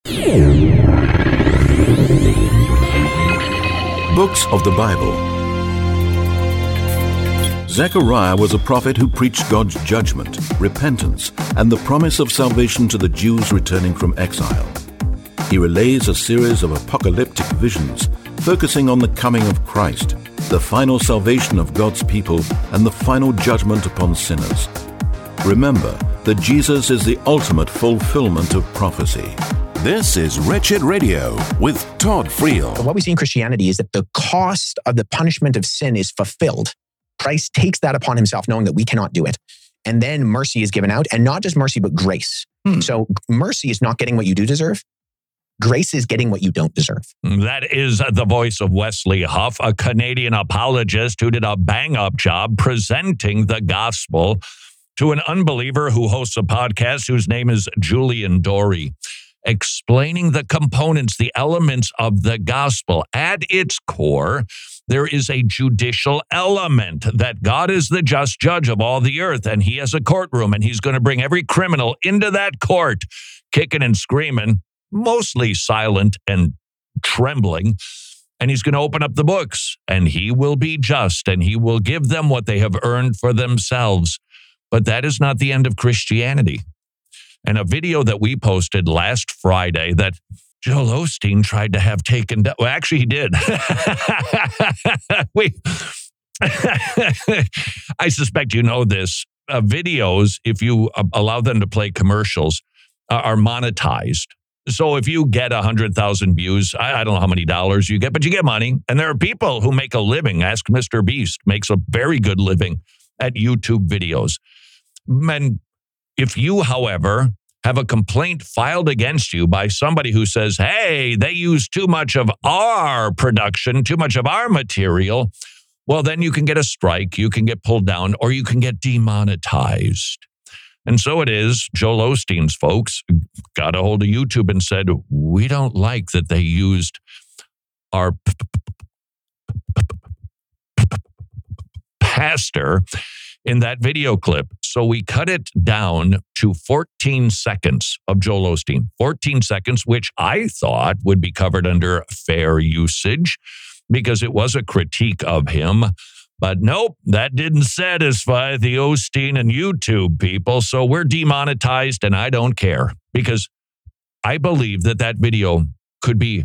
Books of the Bible. Zechariah was a prophet who preached God's judgment, repentance, and the promise of salvation to the Jews returning from exile. He relays a series of apocalyptic visions focusing on the coming of Christ, the final salvation of God's people, and the final judgment upon sinners. Remember that Jesus is the ultimate fulfillment of prophecy. This is Wretched Radio with Todd Friel. What we see in Christianity is that the cost of the punishment of sin is fulfilled. Christ takes that upon himself, knowing that we cannot do it. And then mercy is given out, and not just mercy, but grace. So mercy is not getting what you do deserve. Grace is getting what you don't deserve. That is the voice of Wesley Huff, a Canadian apologist who did a bang-up job presenting the gospel to an unbeliever who hosts a podcast whose name is Julian Dory, explaining the components, the elements of the gospel. At its core, there is a judicial element that God is the just judge of all the earth, and he has a courtroom, and he's going to bring every criminal into that court, kicking and screaming, mostly silent and trembling, and he's going to open up the books, and he will be just, and he will give them what they have earned for themselves. But that is not the end of Christianity. And a video that we posted last Friday that Joel Osteen tried to have taken down. Well, actually, he did. I suspect you know this. Videos, if you allow them to play commercials, are monetized. So if you get 100,000 views, I don't know how many dollars you get, but you get money. And there are people who make a living. Ask Mr. Beast makes a very good living at YouTube videos. And if you, however, have a complaint filed against you by somebody who says, hey, they use too much of our production, too much of our material, well, then you can get a strike, you can get pulled down, or you can get demonetized. And so it is, Joel Osteen's folks got a hold of YouTube and said, we don't like that they used our pastor in that video clip. So we cut it down to 14 seconds of Joel Osteen. 14 seconds, which I thought would be covered under fair usage because it was a critique of him. But nope, that didn't satisfy the Osteen and YouTube people. So we're demonetized, and I don't care because I believe that that video could be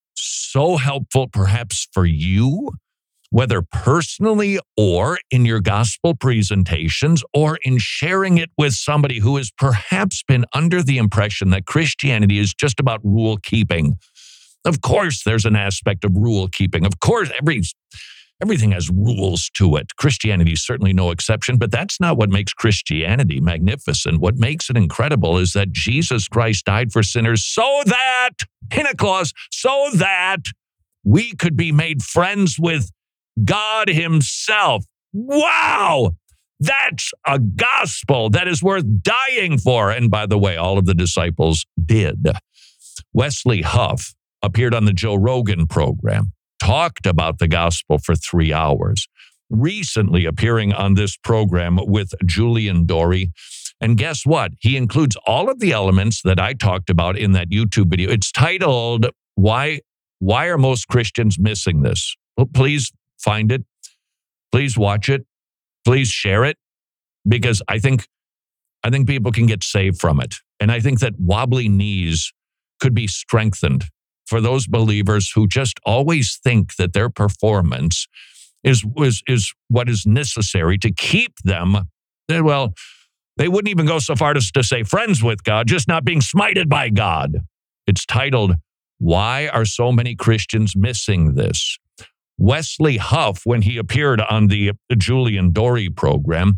so helpful perhaps for you, whether personally or in your gospel presentations or in sharing it with somebody who has perhaps been under the impression that Christianity is just about rule keeping. Of course, there's an aspect of rule keeping. Of course, everything has rules to it. Christianity is certainly no exception, but that's not what makes Christianity magnificent. What makes it incredible is that Jesus Christ died for sinners so that, in a clause, so that we could be made friends with God himself. Wow! That's a gospel that is worth dying for. And by the way, all of the disciples did. Wesley Huff appeared on the Joe Rogan program, talked about the gospel for 3 hours, recently appearing on this program with Julian Dory. And guess what? He includes all of the elements that I talked about in that YouTube video. It's titled, Why Are Most Christians Missing This? Well, please find it. Please watch it. Please share it, because I think people can get saved from it. And I think that wobbly knees could be strengthened for those believers who just always think that their performance is what is necessary to keep them, well, they wouldn't even go so far as to say friends with God, just not being smited by God. It's titled, Why Are So Many Christians Missing This? Wesley Huff, when he appeared on the Julian Dory program,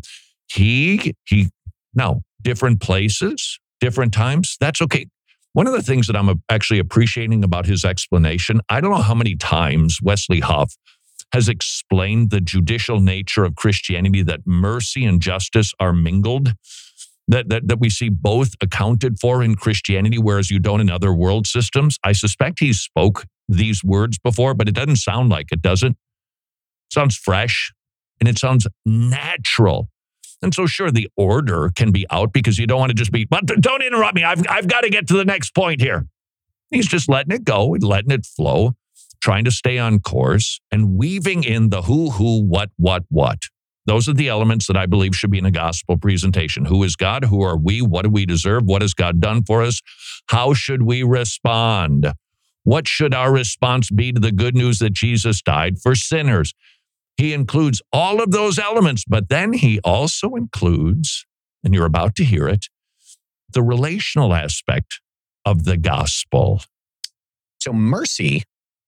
now, different places, different times, that's okay. One of the things that I'm actually appreciating about his explanation, I don't know how many times Wesley Huff has explained the judicial nature of Christianity, that mercy and justice are mingled, that we see both accounted for in Christianity, whereas you don't in other world systems. I suspect he spoke these words before, but it doesn't sound like it, does it? It sounds fresh and it sounds natural. And so sure, the order can be out because you don't want to just be, but don't interrupt me. I've got to get to the next point here. He's just letting it go and letting it flow, trying to stay on course and weaving in the who, what. Those are the elements that I believe should be in a gospel presentation. Who is God? Who are we? What do we deserve? What has God done for us? How should we respond? What should our response be to the good news that Jesus died for sinners? He includes all of those elements, but then he also includes, and you're about to hear it, the relational aspect of the gospel. So mercy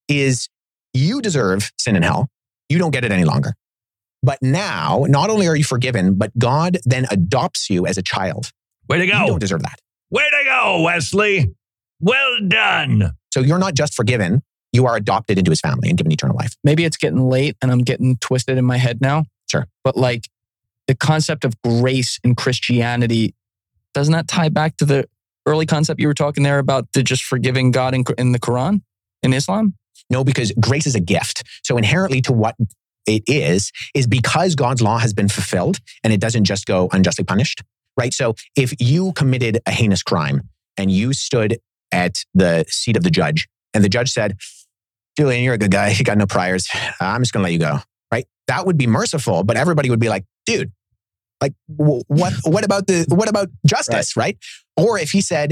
is you deserve sin and hell. You don't get it any longer. But now, not only are you forgiven, but God then adopts you as a child. Way to go. You don't deserve that. Way to go, Wesley. Well done. So you're not just forgiven, you are adopted into his family and given eternal life. Maybe it's getting late and I'm getting twisted in my head now. Sure. But like the concept of grace in Christianity, doesn't that tie back to the early concept you were talking there about the just forgiving God in the Quran, in Islam? No, because grace is a gift. So inherently to what it is because God's law has been fulfilled and it doesn't just go unjustly punished, right? So if you committed a heinous crime and you stood at the seat of the judge and the judge said, Julian, you're a good guy. You got no priors. I'm just going to let you go, right? That would be merciful, but everybody would be like, dude, like what about justice, right? Or if he said,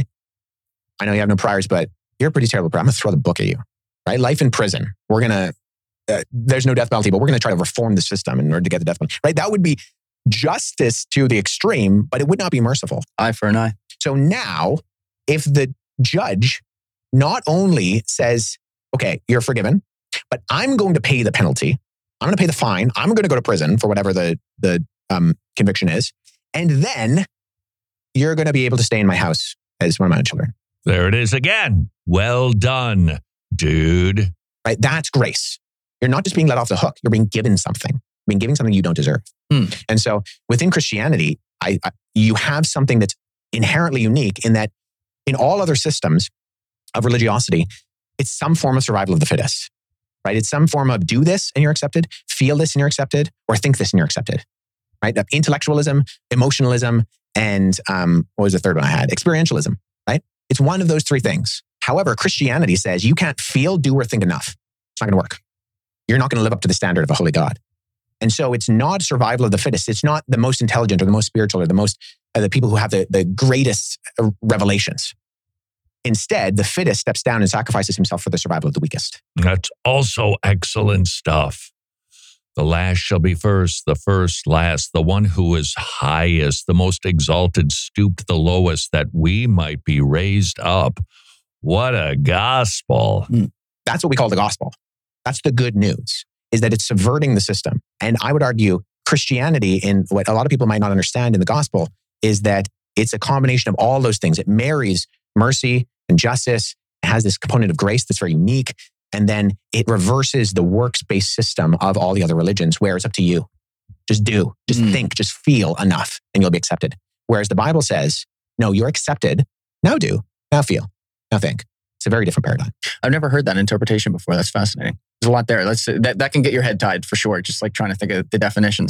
I know you have no priors, but you're a pretty terrible person. I'm going to throw the book at you, right? Life in prison. We're going to, there's no death penalty, but we're going to try to reform the system in order to get the death penalty, right? That would be justice to the extreme, but it would not be merciful. Eye for an eye. So now, if the judge not only says, okay, you're forgiven, but I'm going to pay the penalty, I'm going to pay the fine, I'm going to go to prison for whatever the conviction is, and then you're going to be able to stay in my house as one of my own children. There it is again. Well done, dude. Right? That's grace. You're not just being let off the hook. You're being given something. You're being given something you don't deserve. And so within Christianity, you have something that's inherently unique in that in all other systems of religiosity, it's some form of survival of the fittest, right? It's some form of do this and you're accepted, feel this and you're accepted, or think this and you're accepted, right? Intellectualism, emotionalism, and what was the third one I had? Experientialism, right? It's one of those three things. However, Christianity says you can't feel, do, or think enough. It's not going to work. You're not going to live up to the standard of a holy God. And so it's not survival of the fittest. It's not the most intelligent or the most spiritual or the people who have the greatest revelations. Instead, the fittest steps down and sacrifices himself for the survival of the weakest. That's also excellent stuff. The last shall be first, the first last, the one who is highest, the most exalted, stooped the lowest, that we might be raised up. What a gospel. That's what we call the gospel. That's the good news, is that it's subverting the system. And I would argue Christianity, in what a lot of people might not understand in the gospel, is that it's a combination of all those things. It marries mercy and justice. It has this component of grace that's very unique. And then it reverses the works-based system of all the other religions, where it's up to you. Just do, just think, just feel enough, and you'll be accepted. Whereas the Bible says, no, you're accepted. Now do, now feel, now think. It's a very different paradigm. I've never heard that interpretation before. That's fascinating. There's a lot there. That can get your head tied for sure. Just like trying to think of the definitions.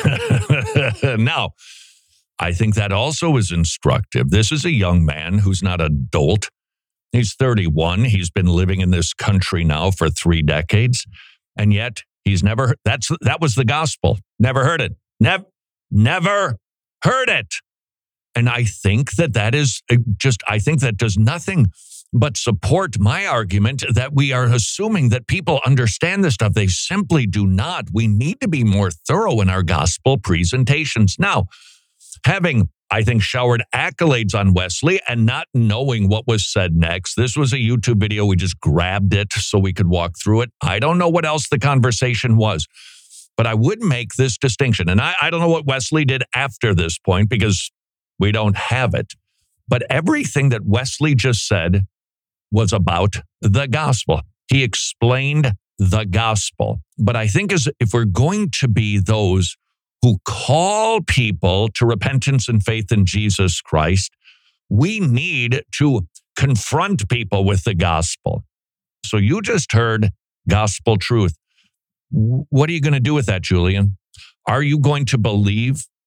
Now, I think that also is instructive. This is a young man who's not an adult. He's 31. He's been living in this country now for 3 decades. And yet he's never, that was the gospel. Never heard it. Never heard it. And I think that is just, I think that does nothing but support my argument that we are assuming that people understand this stuff. They simply do not. We need to be more thorough in our gospel presentations. Now, having, I think, showered accolades on Wesley and not knowing what was said next, this was a YouTube video. We just grabbed it so we could walk through it. I don't know what else the conversation was, but I would make this distinction. And I don't know what Wesley did after this point because we don't have it. But everything that Wesley just said was about the gospel. He explained the gospel. But I think if we're going to be those who call people to repentance and faith in Jesus Christ, we need to confront people with the gospel. So you just heard gospel truth. What are you going to do with that, Julian? Are you going to believe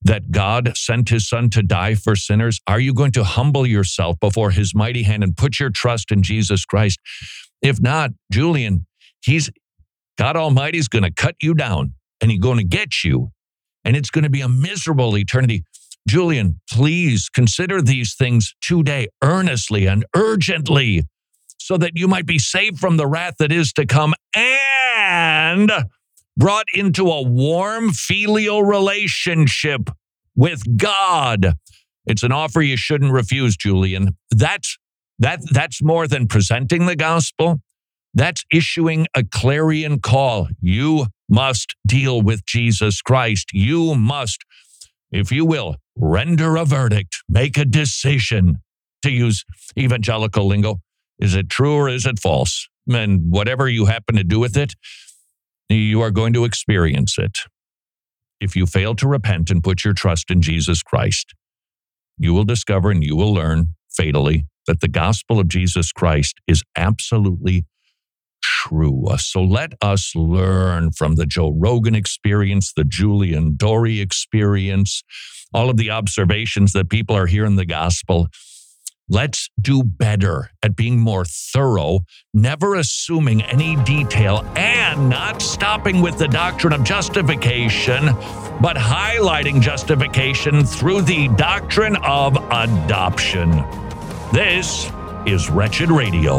that God sent his son to die for sinners? Are you going to humble yourself before his mighty hand and put your trust in Jesus Christ? If not, Julian, God Almighty's going to cut you down and he's going to get you, and it's going to be a miserable eternity. Julian, please consider these things today earnestly and urgently, so that you might be saved from the wrath that is to come and brought into a warm filial relationship with God. It's an offer you shouldn't refuse, Julian. That's more than presenting the gospel. That's issuing a clarion call. You must deal with Jesus Christ. You must, if you will, render a verdict, make a decision, to use evangelical lingo. Is it true or is it false? And whatever you happen to do with it, you are going to experience it. If you fail to repent and put your trust in Jesus Christ, you will discover and you will learn fatally that the gospel of Jesus Christ is absolutely true. So let us learn from the Joe Rogan experience, the Julian Dory experience, all of the observations that people are hearing the gospel. Let's do better at being more thorough, never assuming any detail, and not stopping with the doctrine of justification, but highlighting justification through the doctrine of adoption. This is Wretched Radio.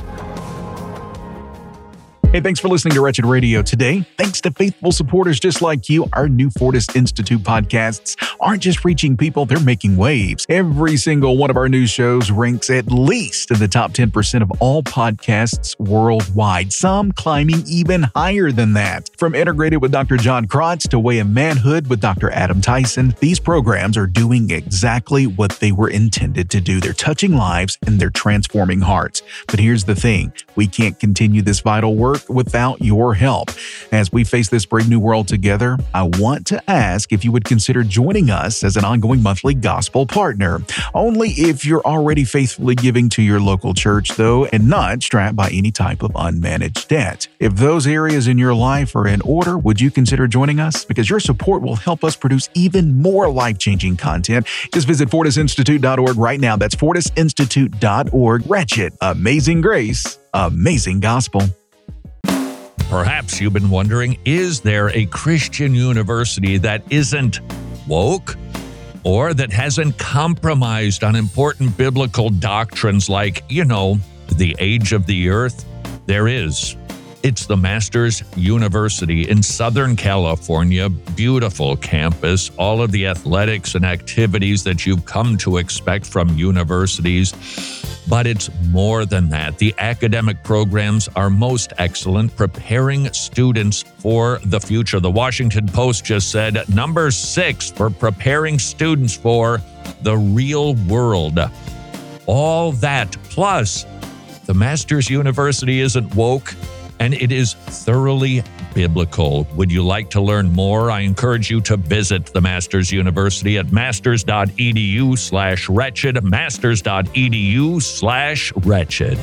Hey, thanks for listening to Wretched Radio today. Thanks to faithful supporters just like you, our new Fortis Institute podcasts aren't just reaching people, they're making waves. Every single one of our new shows ranks at least in the top 10% of all podcasts worldwide, some climbing even higher than that. From Integrated with Dr. John Krotz to Way of Manhood with Dr. Adam Tyson, these programs are doing exactly what they were intended to do. They're touching lives and they're transforming hearts. But here's the thing, we can't continue this vital work without your help. As we face this brave new world together, I want to ask if you would consider joining us as an ongoing monthly gospel partner. Only if you're already faithfully giving to your local church, though, and not strapped by any type of unmanaged debt. If those areas in your life are in order, would you consider joining us? Because your support will help us produce even more life-changing content. Just visit FortisInstitute.org right now. That's FortisInstitute.org. Wretched, amazing grace, amazing gospel. Perhaps you've been wondering, is there a Christian university that isn't woke or that hasn't compromised on important biblical doctrines like, the age of the earth? There is. It's the Masters University in Southern California. Beautiful campus, all of the athletics and activities that you've come to expect from universities. But it's more than that. The academic programs are most excellent, preparing students for the future. The Washington Post just said number 6 for preparing students for the real world. All that, plus the Masters University isn't woke, and it is thoroughly biblical. Would you like to learn more? I encourage you to visit the Masters University at masters.edu/wretched, masters.edu/wretched.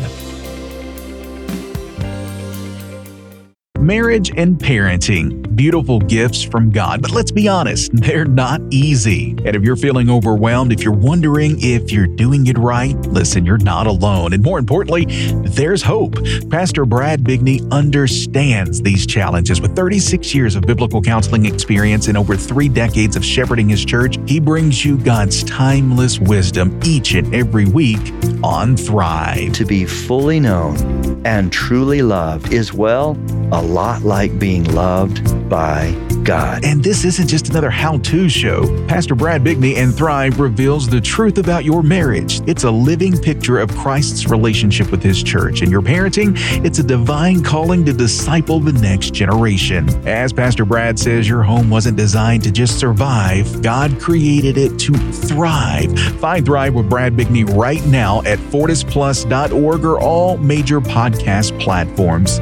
Marriage and parenting, beautiful gifts from God, but let's be honest, they're not easy. And if you're feeling overwhelmed, if you're wondering if you're doing it right, listen, you're not alone. And more importantly, there's hope. Pastor Brad Bigney understands these challenges. With 36 years of biblical counseling experience and over 3 decades of shepherding his church, he brings you God's timeless wisdom each and every week on Thrive. To be fully known and truly loved is, well, a lot like being loved by God. And this isn't just another how-to show. Pastor Brad Bigney and Thrive reveals the truth about your marriage. It's a living picture of Christ's relationship with his church. And your parenting, it's a divine calling to disciple the next generation. As Pastor Brad says, your home wasn't designed to just survive. God created it to thrive. Find Thrive with Brad Bigney right now at fortisplus.org or all major podcast platforms.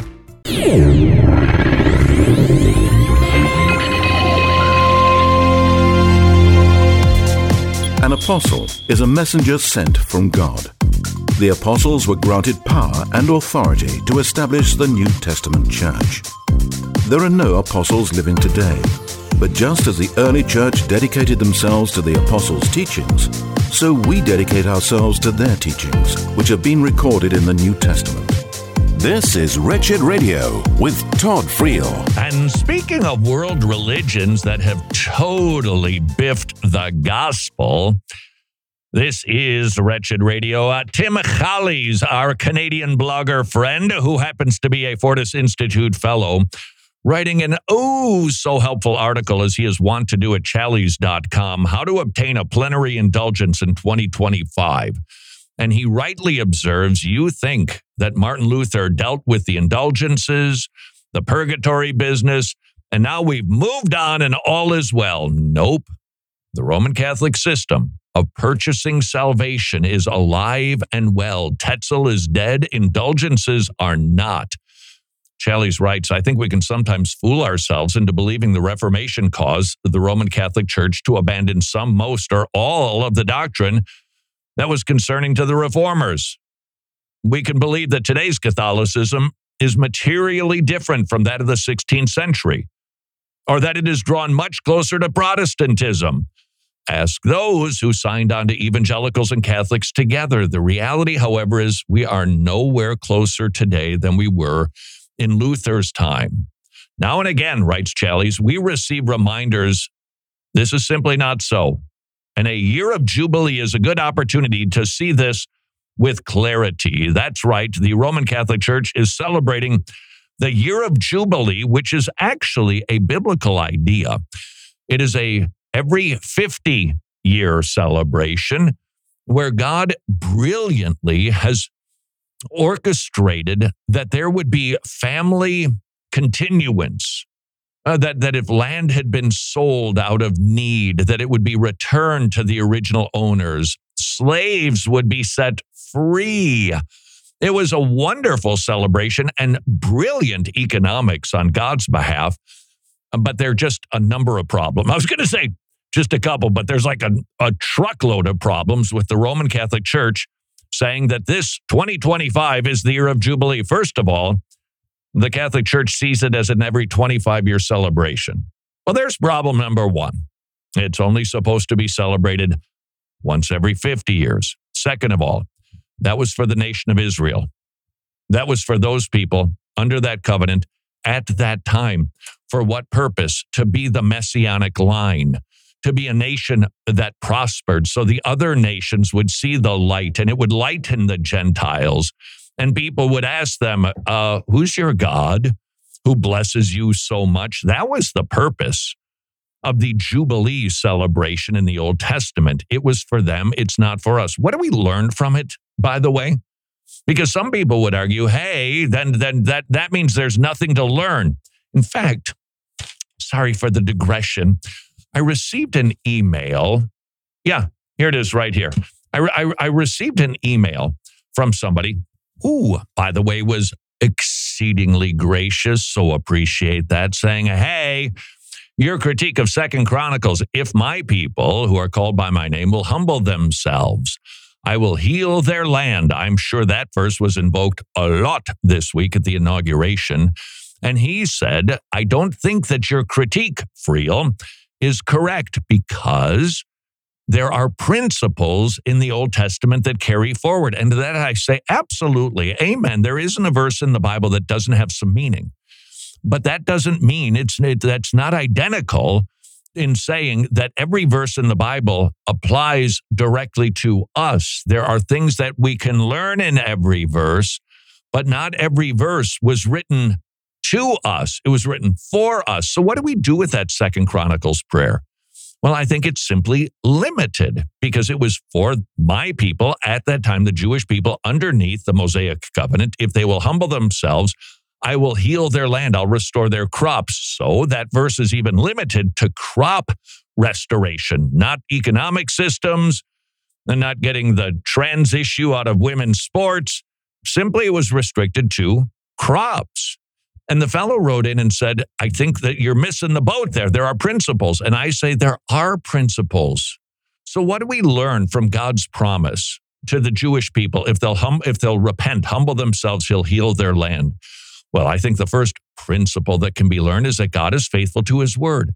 An apostle is a messenger sent from God. The apostles were granted power and authority to establish the New Testament church. There are no apostles living today. But just as the early church dedicated themselves to the apostles' teachings, so we dedicate ourselves to their teachings, which have been recorded in the New Testament. This is Wretched Radio with Todd Friel. And speaking of world religions that have totally biffed the gospel, this is Wretched Radio. Tim Challies, our Canadian blogger friend, who happens to be a Fortis Institute fellow, writing an so helpful article, as he is wont to do at challies.com, How to Obtain a Plenary Indulgence in 2025. And he rightly observes, you think that Martin Luther dealt with the indulgences, the purgatory business, and now we've moved on and all is well. Nope. The Roman Catholic system of purchasing salvation is alive and well. Tetzel is dead. Indulgences are not. Challies writes, I think we can sometimes fool ourselves into believing the Reformation caused the Roman Catholic Church to abandon some, most, or all of the doctrine that was concerning to the Reformers. We can believe that today's Catholicism is materially different from that of the 16th century, or that it is drawn much closer to Protestantism. Ask those who signed on to evangelicals and Catholics together. The reality, however, is we are nowhere closer today than we were in Luther's time. Now and again, writes Challies, we receive reminders this is simply not so. And a year of Jubilee is a good opportunity to see this with clarity. That's right, the Roman Catholic Church is celebrating the year of Jubilee, which is actually a biblical idea. It is a every 50-year celebration where God brilliantly has orchestrated that there would be family continuance, that if land had been sold out of need, that it would be returned to the original owners. Slaves would be set free. It was a wonderful celebration and brilliant economics on God's behalf, but there are just a number of problems. I was going to say just a couple, but there's like a truckload of problems with the Roman Catholic Church saying that this 2025 is the year of Jubilee. First of all, the Catholic Church sees it as an every 25-year celebration. Well, there's problem number one. It's only supposed to be celebrated once every 50 years. Second of all, that was for the nation of Israel. That was for those people under that covenant at that time. For what purpose? To be the messianic line, to be a nation that prospered so the other nations would see the light and it would lighten the Gentiles. And people would ask them, who's your God who blesses you so much? That was the purpose of the Jubilee celebration in the Old Testament. It was for them. It's not for us. What do we learn from it, by the way? Because some people would argue, hey, then that means there's nothing to learn. In fact, sorry for the digression, I received an email. Yeah, here it is right here. I received an email from somebody who, by the way, was exceedingly gracious, so appreciate that, saying, hey, your critique of 2 Chronicles, if my people who are called by my name will humble themselves, I will heal their land. I'm sure that verse was invoked a lot this week at the inauguration. And he said, I don't think that your critique, Friel, is correct because there are principles in the Old Testament that carry forward. And to that I say, absolutely, amen. There isn't a verse in the Bible that doesn't have some meaning. But that doesn't mean that's not identical in saying that every verse in the Bible applies directly to us. There are things that we can learn in every verse, but not every verse was written to us. It was written for us. So what do we do with that 2 Chronicles prayer? Well, I think it's simply limited because it was for my people at that time, the Jewish people underneath the Mosaic covenant. If they will humble themselves, I will heal their land. I'll restore their crops. So that verse is even limited to crop restoration, not economic systems, and not getting the trans issue out of women's sports. Simply, it was restricted to crops. And the fellow wrote in and said, I think that you're missing the boat there. There are principles. And I say there are principles. So what do we learn from God's promise to the Jewish people? If they'll repent, humble themselves, he'll heal their land. Well, I think the first principle that can be learned is that God is faithful to his word.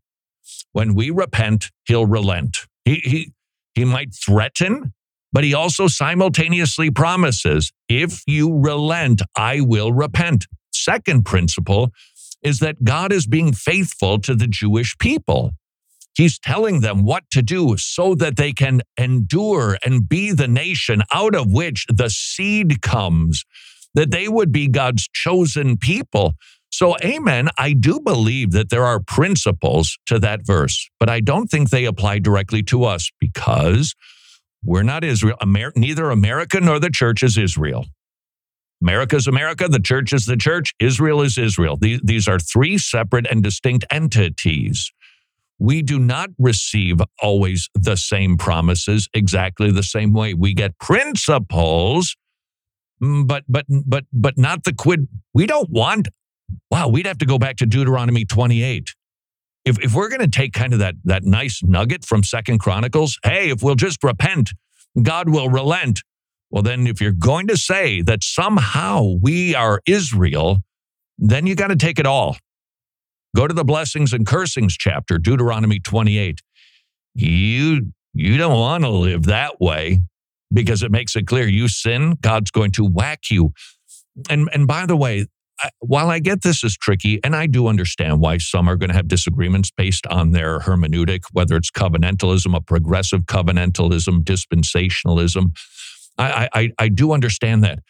When we repent, he'll relent. He might threaten, but he also simultaneously promises, if you relent, I will repent. Second principle is that God is being faithful to the Jewish people. He's telling them what to do so that they can endure and be the nation out of which the seed comes, that they would be God's chosen people. So, amen, I do believe that there are principles to that verse, but I don't think they apply directly to us because we're not Israel. Neither America nor the church is Israel. America is America, the church is the church, Israel is Israel. These are three separate and distinct entities. We do not receive always the same promises exactly the same way. We get principles, but not the quid. We don't want, we'd have to go back to Deuteronomy 28. If we're going to take kind of that nice nugget from 2 Chronicles, hey, if we'll just repent, God will relent. Well, then if you're going to say that somehow we are Israel, then you got to take it all. Go to the blessings and cursings chapter, Deuteronomy 28. You don't want to live that way because it makes it clear you sin, God's going to whack you. And by the way, while I get this is tricky, and I do understand why some are going to have disagreements based on their hermeneutic, whether it's covenantalism, a progressive covenantalism, dispensationalism, I do understand that.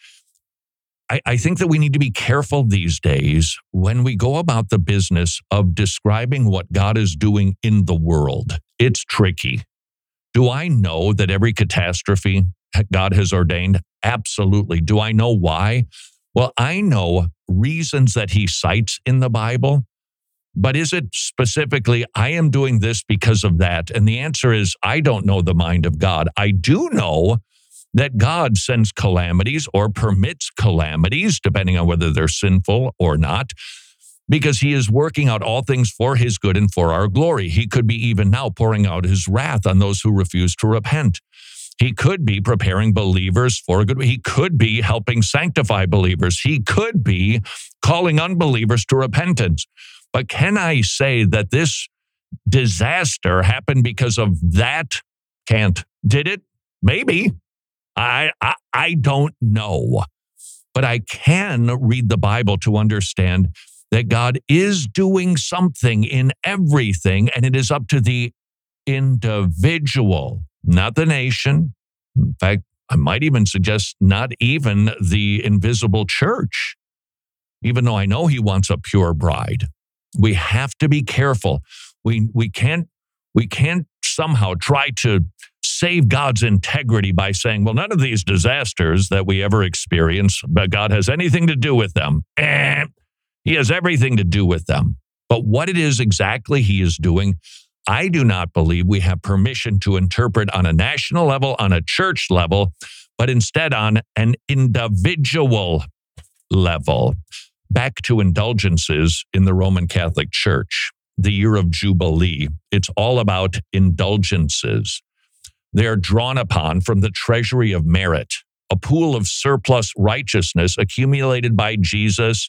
I think that we need to be careful these days when we go about the business of describing what God is doing in the world. It's tricky. Do I know that every catastrophe God has ordained? Absolutely. Do I know why? Well, I know reasons that he cites in the Bible, but is it specifically, I am doing this because of that? And the answer is, I don't know the mind of God. I do know that God sends calamities or permits calamities, depending on whether they're sinful or not, because he is working out all things for his good and for our glory. He could be even now pouring out his wrath on those who refuse to repent. He could be preparing believers for good. He could be helping sanctify believers. He could be calling unbelievers to repentance. But can I say that this disaster happened because of that? Can't. Did it? Maybe. I don't know. But I can read the Bible to understand that God is doing something in everything, and it is up to the individual, not the nation. In fact, I might even suggest not even the invisible church, even though I know he wants a pure bride. We have to be careful. We can't somehow try to save God's integrity by saying, well, none of these disasters that we ever experience, but God has anything to do with them. He has everything to do with them. But what it is exactly he is doing, I do not believe we have permission to interpret on a national level, on a church level, but instead on an individual level. Back to indulgences in the Roman Catholic Church, the year of Jubilee. It's all about indulgences. They are drawn upon from the treasury of merit, a pool of surplus righteousness accumulated by Jesus,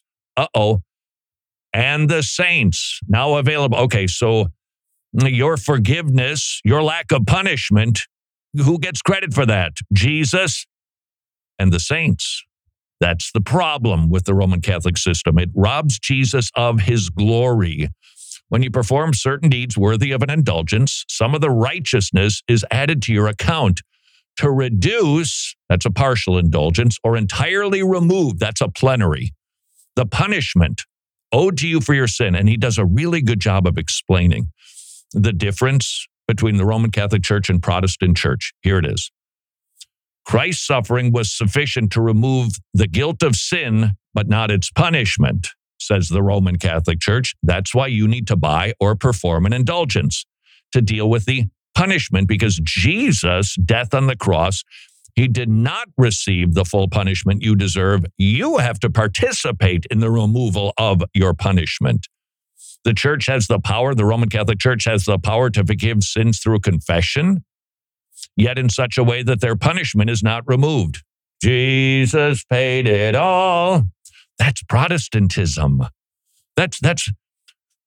and the saints now available. Okay, so your forgiveness, your lack of punishment, who gets credit for that? Jesus and the saints. That's the problem with the Roman Catholic system. It robs Jesus of his glory. When you perform certain deeds worthy of an indulgence, some of the righteousness is added to your account. To reduce, that's a partial indulgence, or entirely remove, that's a plenary. The punishment owed to you for your sin. And he does a really good job of explaining the difference between the Roman Catholic Church and Protestant Church. Here it is. Christ's suffering was sufficient to remove the guilt of sin, but not its punishment, says the Roman Catholic Church. That's why you need to buy or perform an indulgence to deal with the punishment, because Jesus' death on the cross, he did not receive the full punishment you deserve. You have to participate in the removal of your punishment. The church has the power, the Roman Catholic Church has the power to forgive sins through confession, yet in such a way that their punishment is not removed. Jesus paid it all. That's Protestantism. That's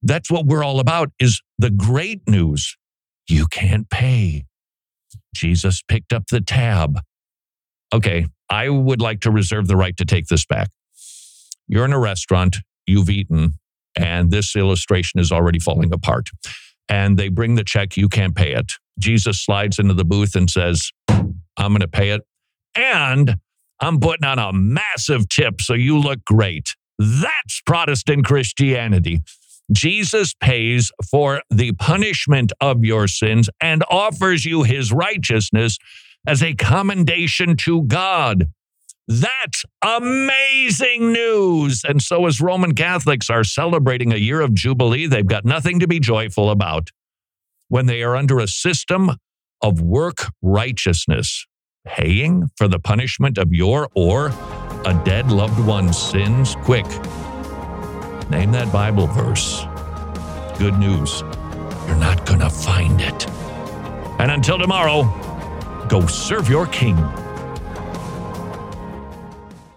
That's what we're all about, is the great news. You can't pay. Jesus picked up the tab. Okay, I would like to reserve the right to take this back. You're in a restaurant, you've eaten, and this illustration is already falling apart. And they bring the check, you can't pay it. Jesus slides into the booth and says, I'm going to pay it. And I'm putting on a massive tip so you look great. That's Protestant Christianity. Jesus pays for the punishment of your sins and offers you his righteousness as a commendation to God. That's amazing news. And so as Roman Catholics are celebrating a year of Jubilee, they've got nothing to be joyful about when they are under a system of work righteousness, paying for the punishment of your or a dead loved one's sins. Quick, name that Bible verse. Good news, you're not going to find it. And until tomorrow, go serve your King.